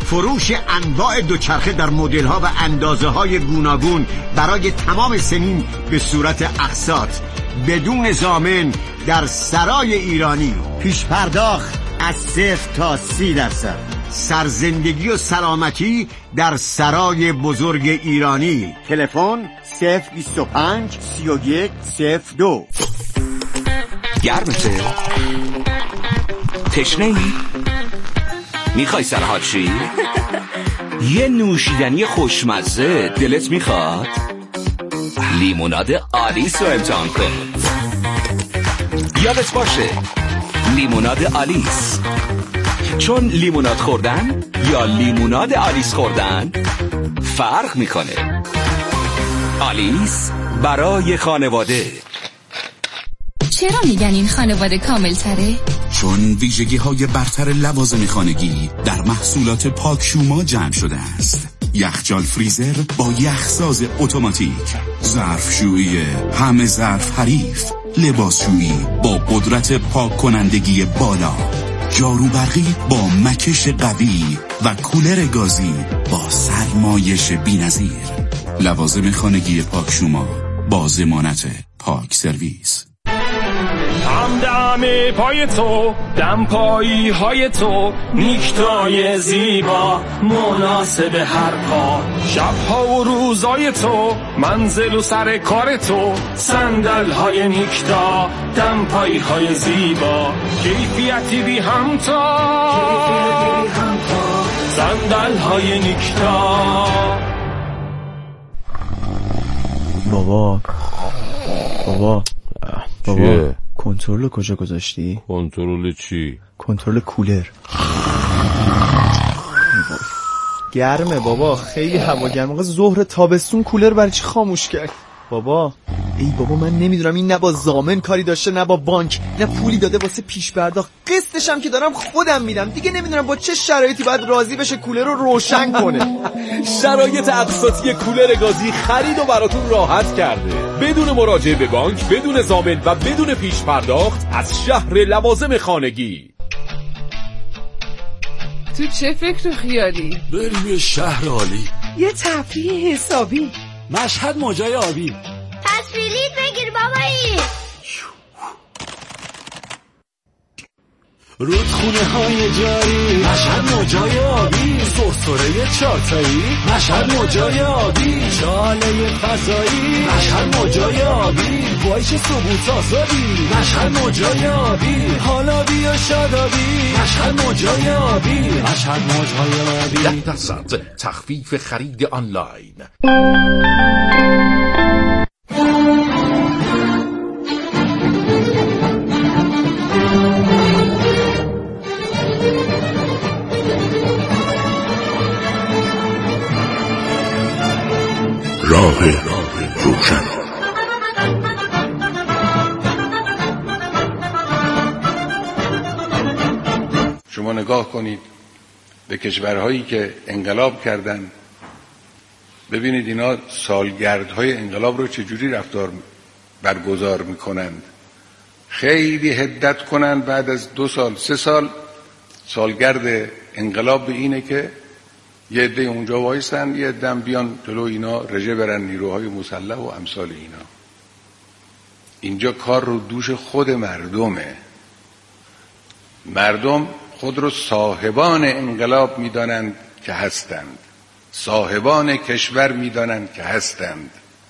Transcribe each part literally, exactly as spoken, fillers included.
فروش انواع دوچرخه در مدل‌ها و اندازه‌های گوناگون برای تمام سنین به صورت اقساط بدون ضامن در سرای ایرانی. پیش پرداخت از صفر تا سی درصد. سرزندگی و سلامتی در سرای بزرگ ایرانی. تلفن صفر بیست و پنج سی و یک صفر دو. گرمته؟ تشنه ای؟ میخوای سرحال شی؟ یه نوشیدنی خوشمزه دلت میخواد؟ لیموناد آلیس رو امتحان کن. یادت باشه لیموناد آلیس، چون لیموناد خوردن یا لیموناد آلیس خوردن فرق میکنه. آلیس برای خانواده. چرا میگن این خانواده کامل تره؟ چون ویژگی های برتر لوازم خانگی در محصولات پاکشوما جمع شده است. یخچال فریزر با یخساز اتوماتیک، ظرفشویی همه ظرف حریف، لباسشویی با قدرت پاک کنندگی بالا، جارو برقی با مکش قوی و کولر گازی با سرمایش بی‌نظیر. لوازم خانگی پاکشوما با ضمانت پاک سرویس. هم دم پای تو، دم پایی های تو، نیکتای زیبا مناسب هر کار. شبها و روزای تو، منزل و سر کار تو، صندل های نیکتا، دم پایی های زیبا، کیفیتی بی همتا، صندل های نیکتا. بابا بابا بابا کنترل کجا گذاشتی؟ کنترل چی؟ کنترل کولر. گرمه بابا، خیلی هوا گرمه. آقا ظهر تابستون کولر برای چی خاموش کرد؟ بابا ای بابا من نمیدونم این نه با ضامن کاری داشته نه با بانک، نه پولی داده واسه پیش پرداخت، قسطش هم که دارم خودم میدم. دیگه نمیدونم با چه شرایطی باید راضی بشه کولر رو روشن کنه. شرایط اقساطی کولر گازی خرید و براتون راحت کرده، بدون مراجعه به بانک، بدون ضامن و بدون پیش پرداخت، از شهر لوازم خانگی. تو چه فکر خیالی؟ بریم یه شهر عالی، یه تفریح حسابی، مشهد موجای آبی. پس بلیط بگیر بابایی. رودخونه های جاری، مشهد موجای آبی، سرسره چارتایی، مشهد موجای آبی، شاله فضایی، مشهد موجای آبی، وایش ثبوت آزادی، مشهد موجای آبی، حالا بیا شادابی، مشهد موجای آبی، مشهد موجای آبی. ده درصد تخفیف خرید آنلاین. راه روشن. شما نگاه کنید به کشورهایی که انقلاب کردن، ببینید اینا سالگردهای انقلاب رو چجوری رفتار برگزار میکنند. خیلی حدت کنند، بعد از دو سال سه سال سالگرد انقلاب به اینه که یه عده اونجا وایسن، یه عده بیان جلو اینا رژه برن نیروهای مسلح و امثال اینا. اینجا کار رو دوش خود مردمه. مردم خود رو صاحبان انقلاب میدانند که هستند، صاحبان کشور میدانند که هستند.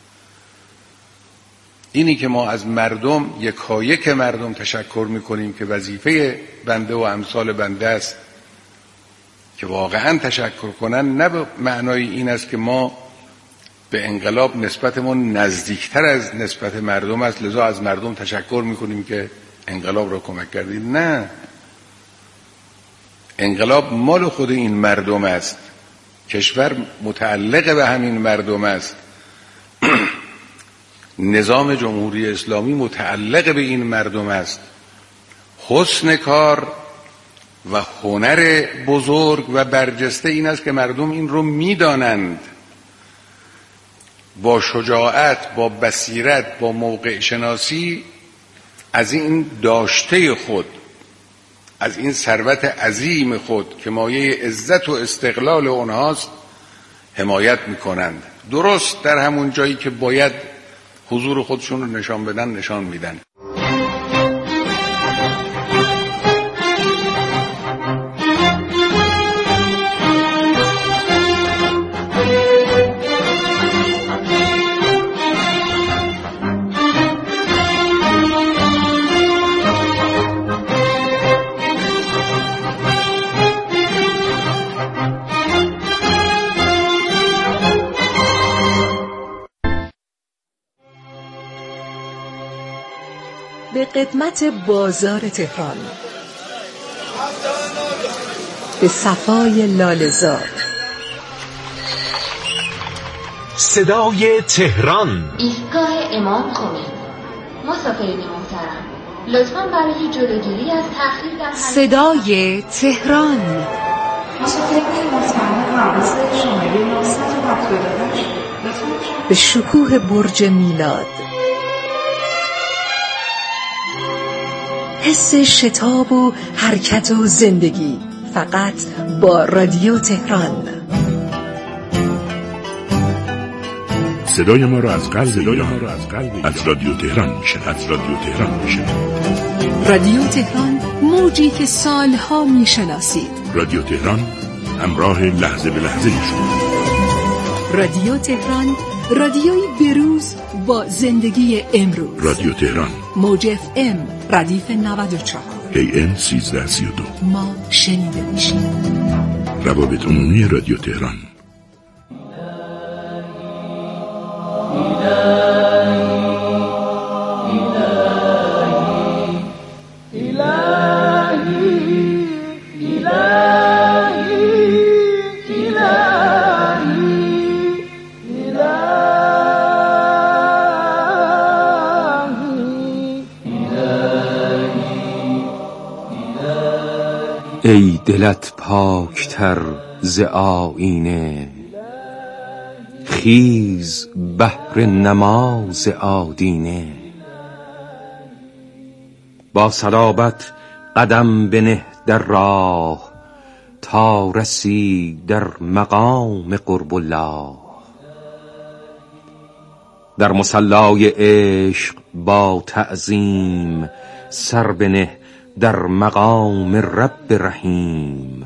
اینی که ما از مردم یکایک مردم تشکر میکنیم که وظیفه بنده و امثال بنده است که واقعا تشکر کنن، نه به معنای این است که ما به انقلاب نسبتمون نزدیکتر از نسبت مردم است لذا از مردم تشکر میکنیم که انقلاب را کمک کردید. نه، انقلاب مال خود این مردم است، کشور متعلق به همین مردم است، نظام جمهوری اسلامی متعلق به این مردم است. حسن کار و هنر بزرگ و برجسته این است که مردم این رو میدانند، با شجاعت، با بصیرت، با موقع شناسی از این داشته خود، از این ثروت عظیم خود که مایه عزت و استقلال اونهاست حمایت میکنند. درست در همون جایی که باید حضور خودشون رو نشان بدن نشان میدن. به قدمت بازار تهران، به صفای لاله‌زار، صدای تهران، ایستگاه امام خمینی. مسافرین محترم، لطفاً برای جلوگیری از تأخیر در صدای تهران، مسافرین محترم حواس شماره نهصد و هفتاد و هشت به شکوه برج میلاد، حس شتاب و حرکت و زندگی، فقط با رادیو تهران. صدای ما را از قلب ایران از رادیو تهران میشه از رادیو تهران میشه رادیو تهران، موجی که سالها میشناسید. رادیو تهران، همراه لحظه به لحظه شما. رادیو تهران، رادیوی بروز با زندگی امروز. رادیو تهران، موج اف ام ردیف نود و چهار، ای ام سیزده سی و دو. ما شنیده میشیم. روابط عمومی رادیو تهران. ای دلت پاکتر ز آیینه، خیز بهر نماز آدینه. با صلابت قدم بنه در راه، تا رسی در مقام قرب الله. در مصلای عشق با تعظیم، سر بنه در مقام رب رحیم.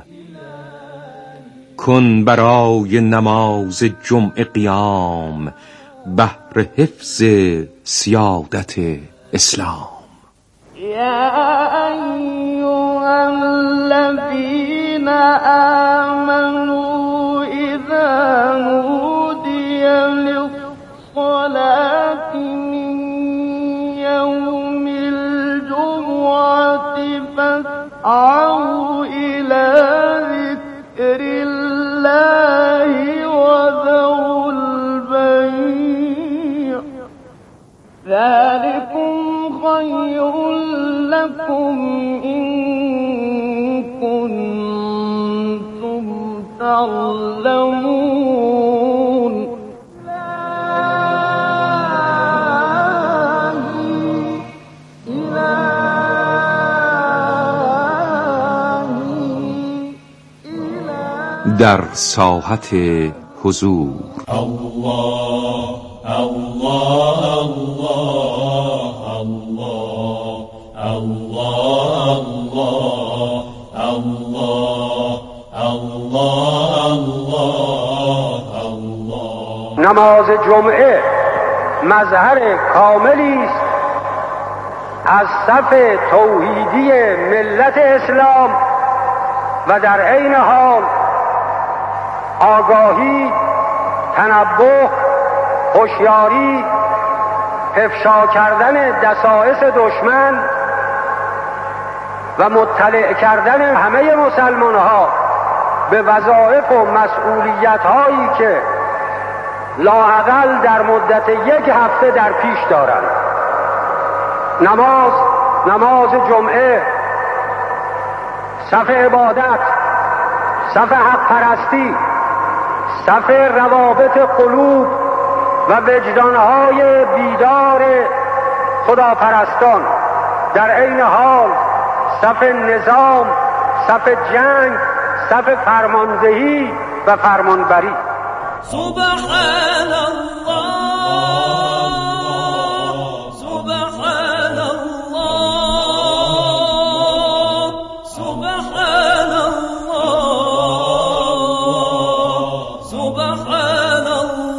کن برای نماز جمعه قیام، بهر حفظ سیادت اسلام. یا ایها الذین آمنوا اذا نودی للصلاة من یوم الجمعة فاسعوا إلى ذكر الله وذروا البيع، ذلكم خير لكم إن كنتم تعلمون. در ساحت حضور الله الله الله الله الله الله الله الله. نماز جمعه مظهر کاملی است از صف توحیدی ملت اسلام و در عین حال آگاهی، تنبه، هوشیاری، افشا کردن دسایس دشمن و مطلع کردن همه مسلمان‌ها به وظایف و مسئولیت‌هایی که لااقل در مدت یک هفته در پیش دارند. نماز، نماز جمعه، صف عبادت، صف حق پرستی، صف روابط قلوب و وجدانهای بیدار خداپرستان، در عین حال صف نظام، صف جنگ، صف فرماندهی و فرمانبری. سبحان الله، سبحان الله، سبحان الله، سبحان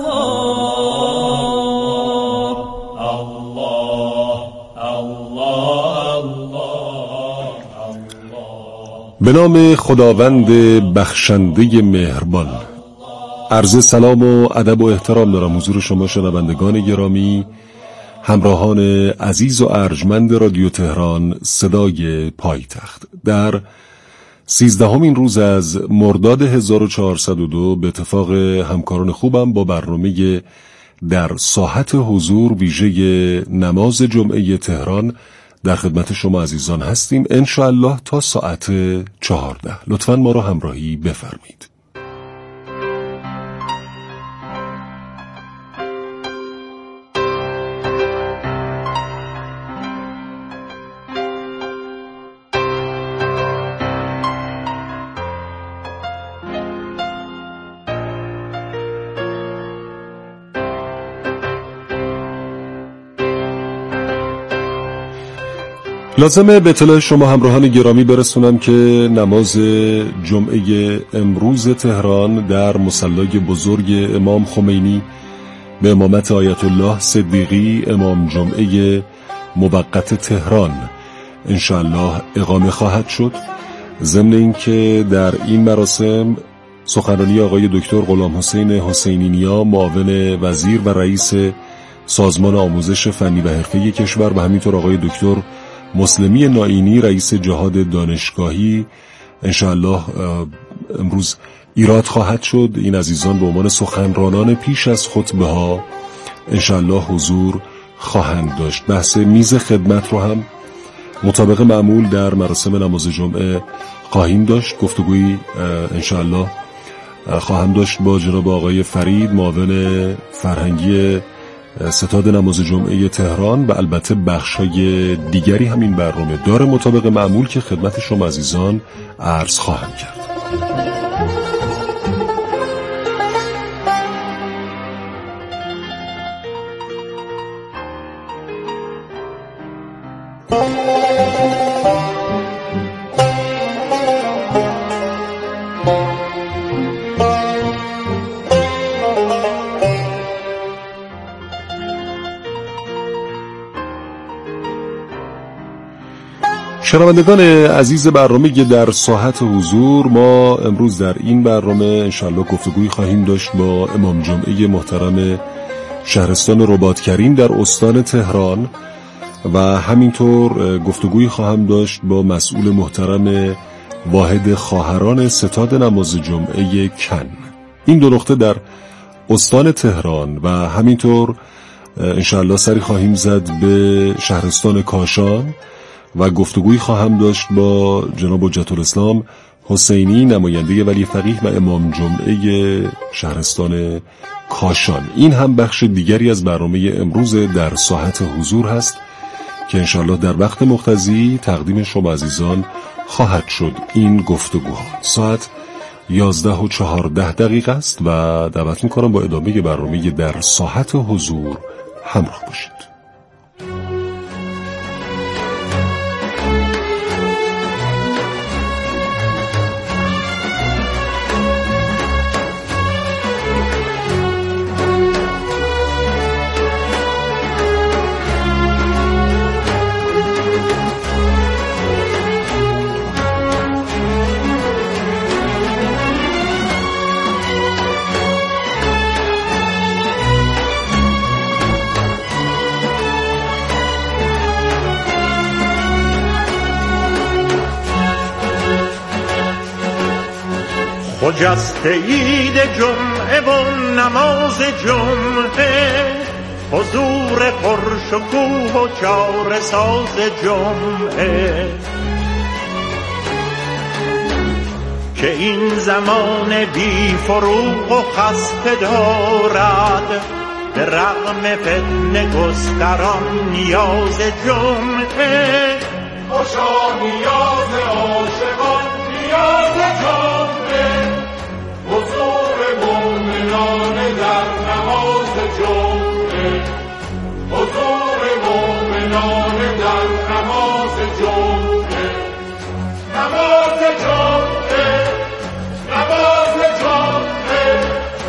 الله، الله الله الله. به نام خداوند بخشنده مهربان. عرض سلام و ادب و احترام دارم حضور شما شنوندگان گرامی، همراهان عزیز و ارجمند رادیو تهران صدای پایتخت. در سیزدهمین روز از مرداد هزار و چهارصد و دو به اتفاق همکاران خوبم با برنامه در ساحت حضور ویژه نماز جمعه تهران در خدمت شما عزیزان هستیم انشاءالله تا ساعت چهارده. لطفاً ما را همراهی بفرمایید. لازمه به اطلاع شما همراهان گرامی برسونم که نماز جمعه امروز تهران در مصلی بزرگ امام خمینی به امامت آیت الله صدیقی امام جمعه موقت تهران انشاءالله اقامه خواهد شد. ضمن اینکه در این مراسم سخنرانی آقای دکتر غلام حسین حسینی نیا معاون وزیر و رئیس سازمان آموزش فنی و حرفه‌ای کشور و همینطور آقای دکتر مسلمی نائینی رئیس جهاد دانشگاهی انشاءالله امروز ایراد خواهد شد. این عزیزان به عنوان سخنرانان پیش از خطبه ها انشاءالله حضور خواهند داشت. بحث میز خدمت رو هم مطابق معمول در مراسم نماز جمعه خواهیم داشت. گفتگویی انشاءالله خواهم داشت با جناب آقای فرید معاون فرهنگی ستاد نماز جمعه تهران و البته بخش‌های دیگری همین برنامه داره مطابق معمول که خدمت شما عزیزان عرض خواهم کرد. شنوندگان عزیز برنامه در ساحت حضور، ما امروز در این برنامه انشاءالله گفتگوی خواهیم داشت با امام جمعه محترم شهرستان رباطکریم در استان تهران و همینطور گفتگوی خواهم داشت با مسئول محترم واحد خواهران ستاد نماز جمعه کن. این دو نقطه در استان تهران و همینطور انشاءالله سری خواهیم زد به شهرستان کاشان و گفتگوی خواهم داشت با جناب حجت الاسلام حسینی نماینده ولی فقیه و امام جمعه شهرستان کاشان. این هم بخش دیگری از برنامه امروز در ساحت حضور هست که انشاءالله در وقت مقتضی تقدیم شما عزیزان خواهد شد. این گفتگوها ساعت یازده و چهارده دقیقه است و دعوت میکنم با ادامه برنامه در ساحت حضور همراه باشید. خجسته عید جمعه و نماز جمعه، حضور پرشکوه و چاره ساز جمعه، که این زمان بی فروغ و خسته دارد، به رغم فتنه گستران نیاز جمعه، خوشا نیاز عاشقان نیاز جمعه حضور مومنان در نماز جمعه حضور مومنان در نماز جمعه نماز جمعه نماز جمعه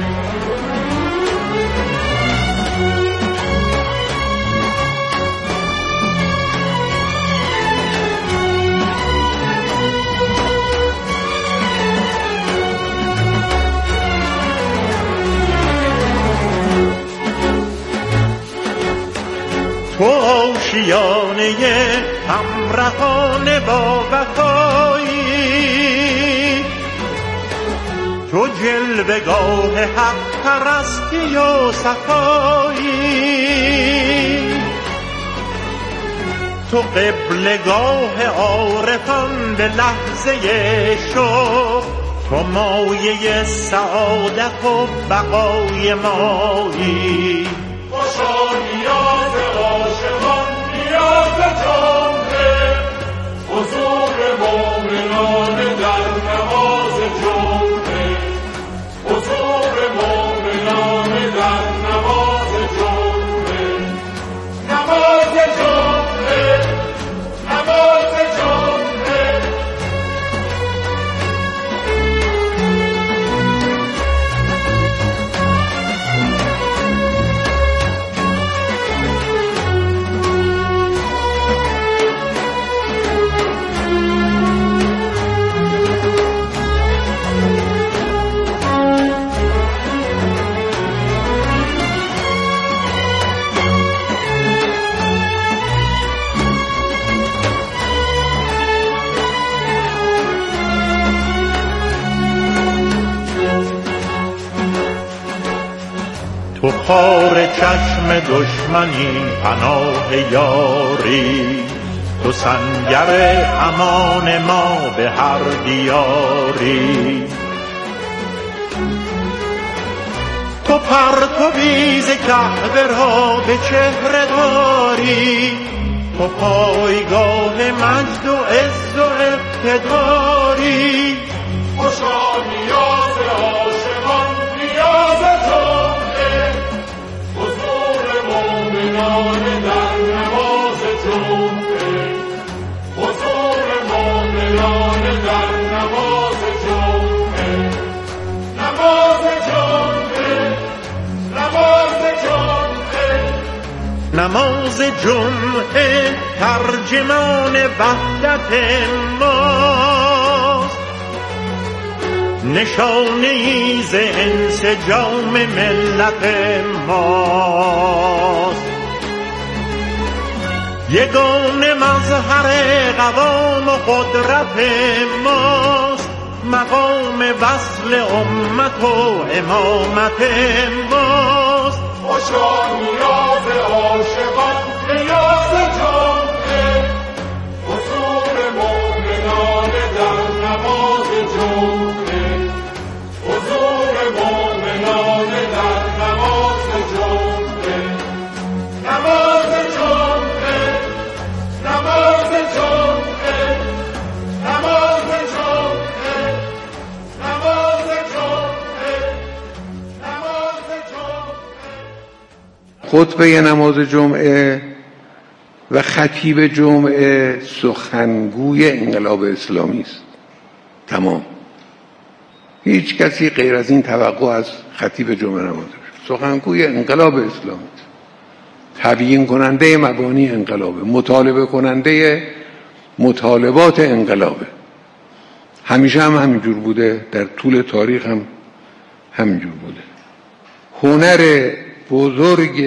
تو آشیانه همرهان با وفایی تو جلوه‌گاه حق پرستی و صفایی تو قبلگاه عارفان به لحظه شوق تو مایه سعادت و بقای مایی خوشا نیاز عاشقان نیاز جمعه حضور مومنان در نماز جمعه حضور مومنان در نماز جمعه نماز جمعه نماز جمعه تو خار چشم دشمنی پناه یاری تو سنگر امان ما به هر دیاری تو پرتوی ز کعبه را به چهره داری تو پایگاه مجد و عز و اقتداری خوشا نیاز عاشقان نیاز جمعه حضور مومنان در نماز جمعه حضور مومنان در نماز جمعه نماز جمعه نماز جمعه نماز جمعه ترجمان وحدت ماست نشانه‌ای ز انسجام ملت ماست یگانه مظهر قوام و قدرت ماست مقام وصل امت و امامت ماست خوشا نیاز عاشقان نیاز جمعه حضور مومنان در نماز جمعه حضور مومنان در نماز جمعه نماز جمعه نماز جمعه نماز جمعه نماز جمعه نماز جمعه خطبه نماز جمعه و خطیب جمعه سخنگوی انقلاب اسلامی است. تمام. هیچ کسی غیر از این توقع از خطیب جمعه نماز سخنگوی انقلاب اسلامی است. تبیین کننده مبانی انقلابه، مطالبه کننده مطالبات انقلابه. همیشه هم همینجور بوده، در طول تاریخ هم همینجور بوده. هنر بزرگ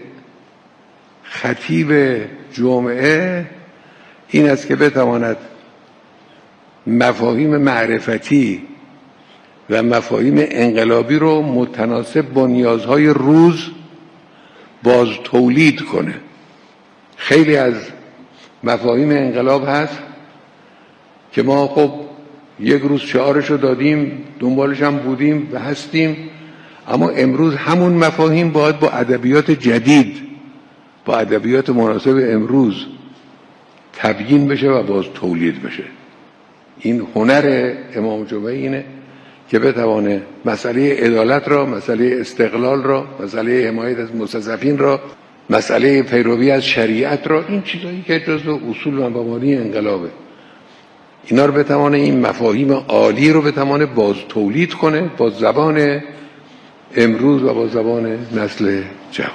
خطیب جمعه این است که بتواند مفاهیم معرفتی و مفاهیم انقلابی رو متناسب با نیازهای روز باز تولید کنه. خیلی از مفاهیم انقلاب هست که ما خب یک روز شعارشو دادیم، دنبالش هم بودیم و هستیم، اما امروز همون مفاهیم باید با ادبیات جدید، با ادبیات مناسب امروز تبیین بشه و باز تولید بشه. این هنر امام جمعه اینه که بتوانه مسئله عدالت را، مسئله استقلال را، مسئله حمایت از مستضعفین را، مسئله پیروی از شریعت را، این چیزایی که جزو اصول و مبانی انقلابه، اینا رو بتوانه، این مفاهیم عالی رو بتوانه باز تولید کنه با زبان امروز و با زبان نسل جوان.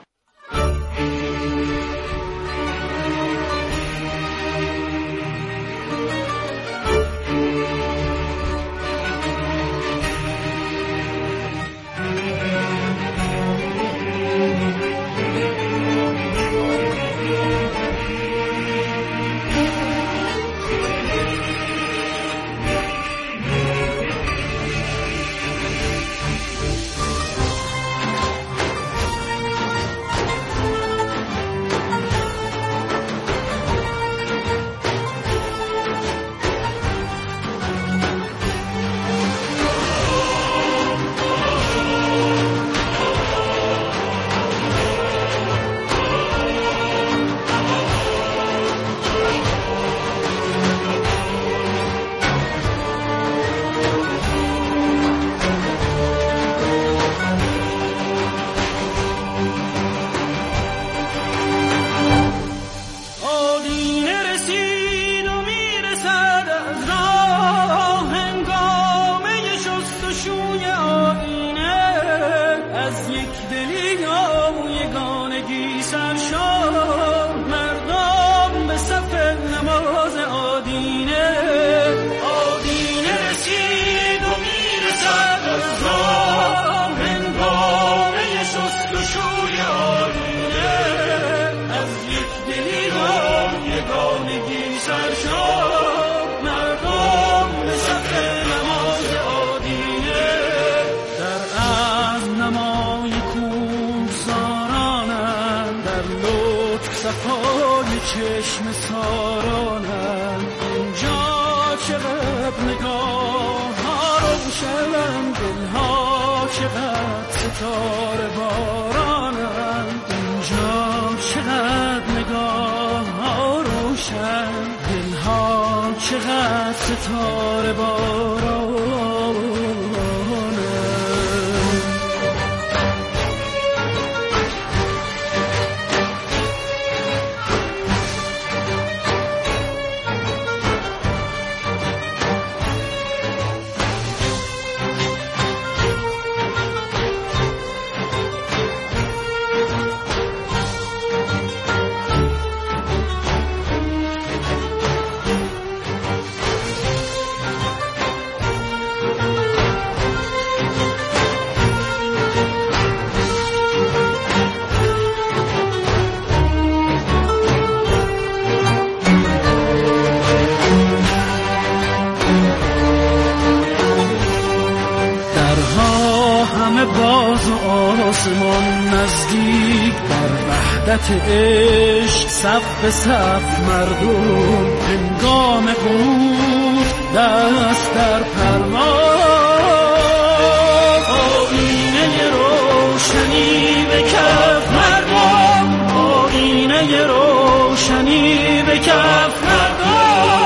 چشم سارانم اینجا چقدر نگاه ها روشنم، دلها چقدر ستاره بارانم اینجا چقدر نگاه ها روشن، دلها چقدر ستاره بارانم. باز و آسمان نزدیک در وحدت عشق، صف به صف مردم هنگام غروب دست در پرواز، آینه روشنی به کف مردم، آینه روشنی به کف مردم.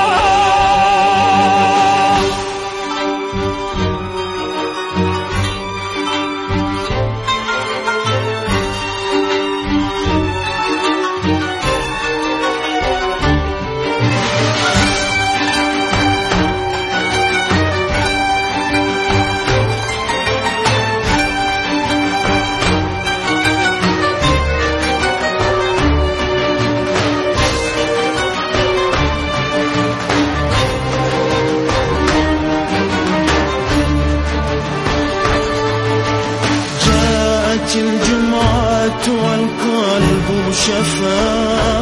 والقلب شفا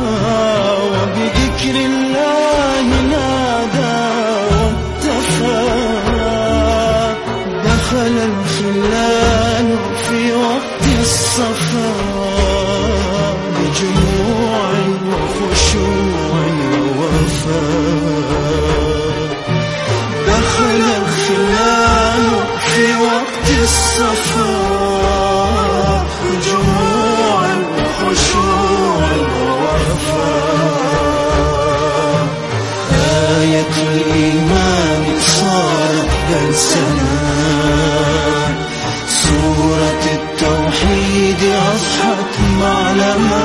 وبذكر الله نادى واتفى، دخل الخلان في وقت الصفا بجموع وخشوع ووفاء، دخل الخلان في وقت الصفا بجموع خشوع ووفاء. صورة التوحيد أضحت معلما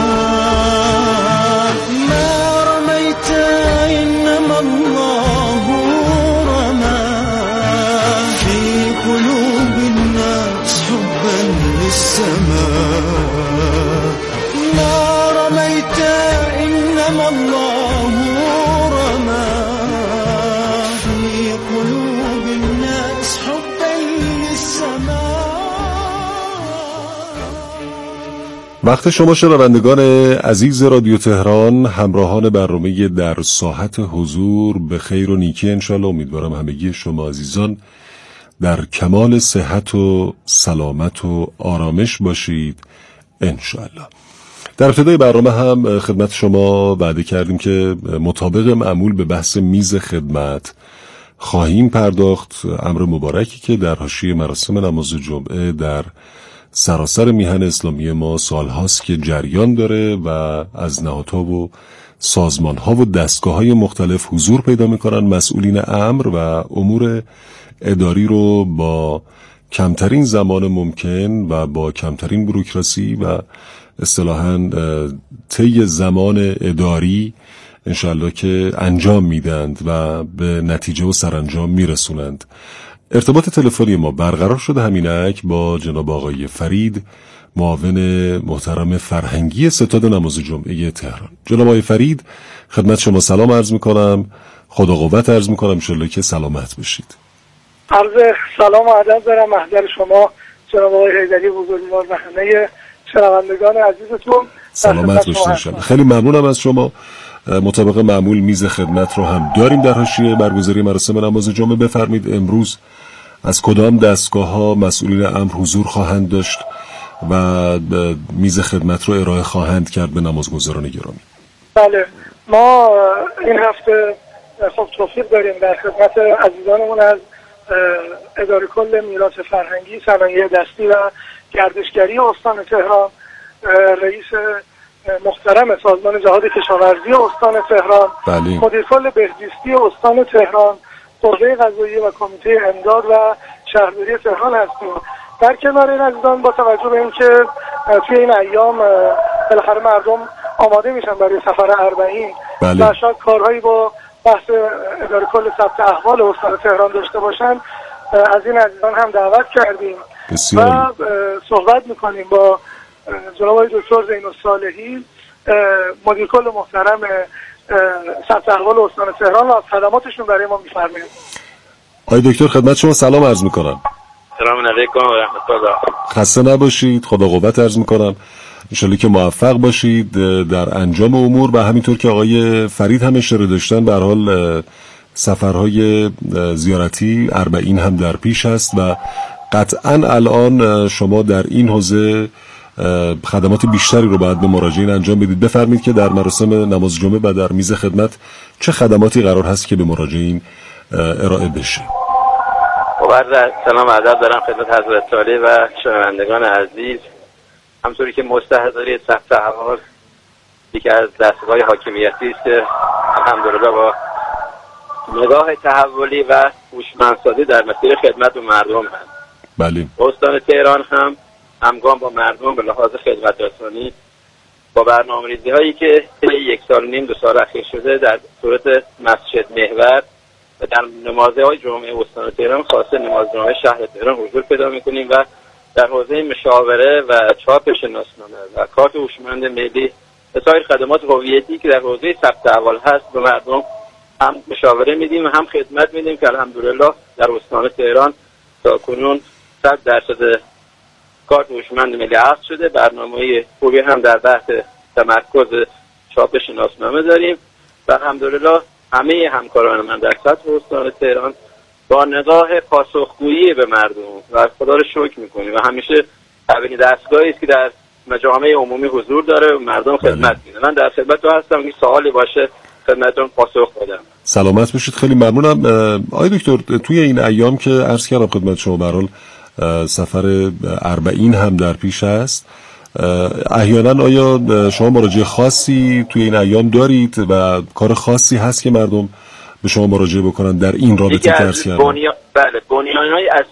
ما رميت إنما الله رمى في قلوب الناس حبا للسماء ما رميت إنما الله رمى في قلوب الناس حبا للسماء. وقت شما شنوندگان عزیز رادیو تهران، همراهان برنامه در ساحت حضور، به خیر و نیکی انشالله. امیدوارم همگی شما عزیزان در کمال صحت و سلامت و آرامش باشید انشالله. در ابتدای برنامه هم خدمت شما وعده کردیم که مطابق معمول به بحث میز خدمت خواهیم پرداخت. امر مبارکی که در حاشیه مراسم نماز جمعه در سراسر میهن اسلامی ما سالهاست که جریان داره و از نهادها و سازمانها و دستگاه‌های مختلف حضور پیدا می‌کنن. مسئولین امر و امور اداری رو با کمترین زمان ممکن و با کمترین بوروکراسی و اصطلاحاً طی زمان اداری انشالله که انجام میدند و به نتیجه و سرانجام میرسونند. ارتباط تلفنی ما برقرار شده همینک با جناب آقای فرید، معاون محترم فرهنگی ستاد نماز جمعه تهران. جناب آقای فرید، خدمت شما سلام عرض میکنم، خدا قوت عرض میکنم، انشالله که سلامت بشید. عرض سلام و ادب دارم محضر شما جناب آقای حیدری بزرگوار و همه شنوندگان عزیزتون. سلامت باشید انشالله. خیلی ممنونم از شما. مطابق معمول میز خدمت رو هم داریم در حاشیه برگزاری مراسم نماز جمعه. بفرمید امروز از کدام دستگاه‌ها مسئولین امر حضور خواهند داشت و میز خدمت رو ارائه خواهند کرد به نمازگزاران گرامی؟ بله، ما این هفته خب توفیق داریم در خدمت عزیزانمون از اداره کل میراث فرهنگی، صنایع دستی و گردشگری استان تهران، رئیس محترم سازمان جهاد کشاورزی استان تهران، بله. مدیر کل بهزیستی استان تهران، قوه قضاییه و کمیته امداد و شهرداری تهران هستیم. در کنار این عزیزان با توجه به اینکه توی این ایام بالاخره مردم آماده میشن برای سفر اربعین بله. و شاید کارهایی با بحث اداره کل ثبت احوال استان تهران داشته باشن، از این عزیزان هم دعوت کردیم بسیاری. و صحبت میکنیم با جناب آقای دکتر زین الصالحی، مدیر کل محترم ثبت احوال استان تهران، و از خدماتشون برای ما میفرمایند. آقای دکتر خدمت شما سلام عرض میکنم. سلام علیکم و رحمت الله. خسته نباشید، خدا قوت عرض میکنم، انشالله که موفق باشید در انجام امور. و همینطور که آقای فرید هم اشاره داشتن، به هر حال سفرهای زیارتی اربعین هم در پیش هست و قطعاً الان شما در این حوزه خدمات بیشتری رو باید به مراجعین انجام بدید. بفرمایید که در مراسم نماز جمعه و در میز خدمت چه خدماتی قرار هست که به مراجعین ارائه بشه؟ و سلام و ادب دارم خدمت حضرت عالی و شنوندگان عزیز. همونطوری که مستحضری ثبت احوال یکی از دستگاه حاکمیتی است که الحمدلله با نگاه تحولی و هوشمندسازی در مسیر خدمت به مردم هست. بله. استان تهران هم همگام با مردم به لحاظ خدمت رسانی با برنامه‌ریزی هایی که طی یک سال و نیم دو سال اخیر شده در صورت مسجد محور و در نمازهای جمعه استان تهران، خاصه نماز جمعه شهر تهران حضور پیدا می‌کنیم و در حوزه مشاوره و چاپ شناسنامه و کارت هوشمند ملی و سایر خدمات هویتی که در حوزه ثبت احوال هست به مردم هم مشاوره میدیم و هم خدمت میدیم که الحمدلله در استان تهران تا کنون صد درصد کارت هوشمند ملی عقد شده. برنامه خوبی هم در بحث تمرکز چاپ شناسنامه داریم و الحمدلله همه همکاران من در سطح استان تهران با نگاه پاسخگویی به مردم و خدا رو شکر میکنیم و همیشه اولین دستگاهی است که در مجامع عمومی حضور داره و مردم خدمت میده. من در خدمت تو هستم، این سوالی باشه خدمتتون پاسخ بدم. سلامت باشید، خیلی ممنونم. آقای دکتر، توی این ایام که عرض کردم خدمت شما به هر حال سفر اربعین هم در پیش است، احیانا آیا شما مراجعه خاصی توی این ایام دارید و کار خاصی هست که مردم به شما مراجعه بکنن در این رابطه که عرض کردم؟ بنیان... بله، بنیان‌های